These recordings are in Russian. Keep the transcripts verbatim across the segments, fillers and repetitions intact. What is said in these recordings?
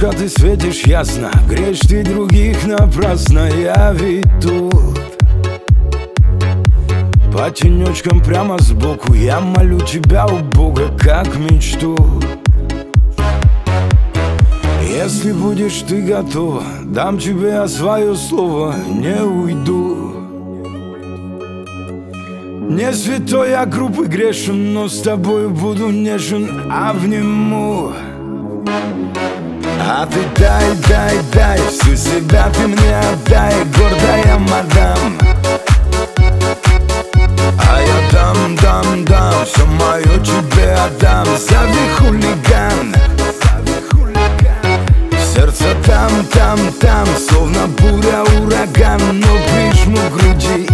Солнышко, ты светишь ясно, греешь ты других напрасно. Я ведь тут по тенечкам прямо сбоку. Я молю тебя у Бога, как мечту. Если будешь ты готова, дам тебе свое слово, не уйду. Не святой я группы грешен, но с тобою буду нежен, обниму. А ты дай, дай, дай, всю себя ты мне отдай, гордая мадам. А я дам, дам, дам, все мое тебе отдам. Зови хулиган. Сердце там, там, там, словно буря, ураган, но прижму к груди.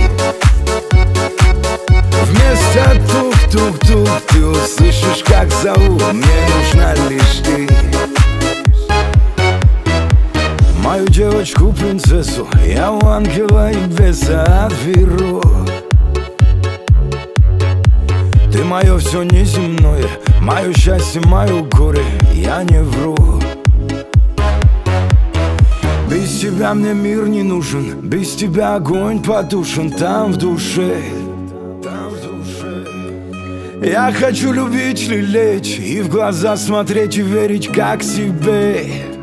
Вместо тук-тук-тук ты услышишь, как зовут, мне нужна лишь ты. Мою девочку-принцессу я у ангела и беса отберу. Ты мое все неземное, мое счастье, мое горе, я не вру. Без тебя мне мир не нужен, без тебя огонь потушен там в душе. Я хочу любить, лелеять и в глаза смотреть и верить, как себе.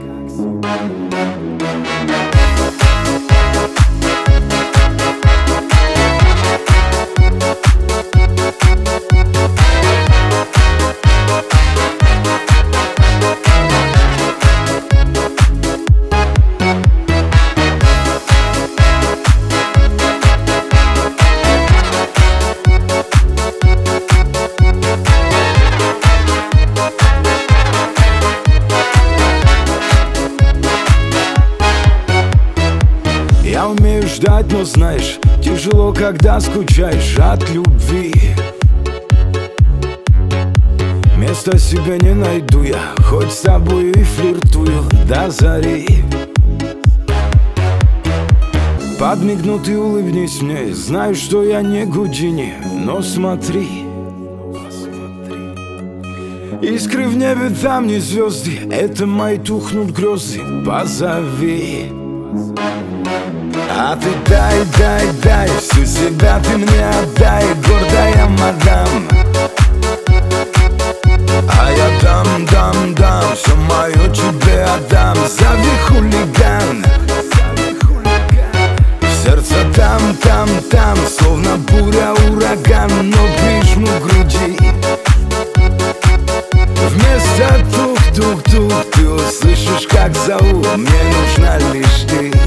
Я умею ждать, но знаешь, тяжело, когда скучаешь от любви. Места себе не найду я, хоть с тобой и флиртую до зари. Подмигну, ты улыбнись мне, знаю, что я не Гудини, но смотри. Искры в небе, там не звезды, это мои тухнут грезы, позови. А ты дай, дай, дай, всю себя ты мне отдай, гордая мадам. А я дам, дам, дам, все мое тебе отдам. Зови хулиган. Сердце там, там, там, словно буря, ураган, но прижму к груди. Вместо тук-тук-тук ты услышишь, как зовут, мне нужна лишь ты.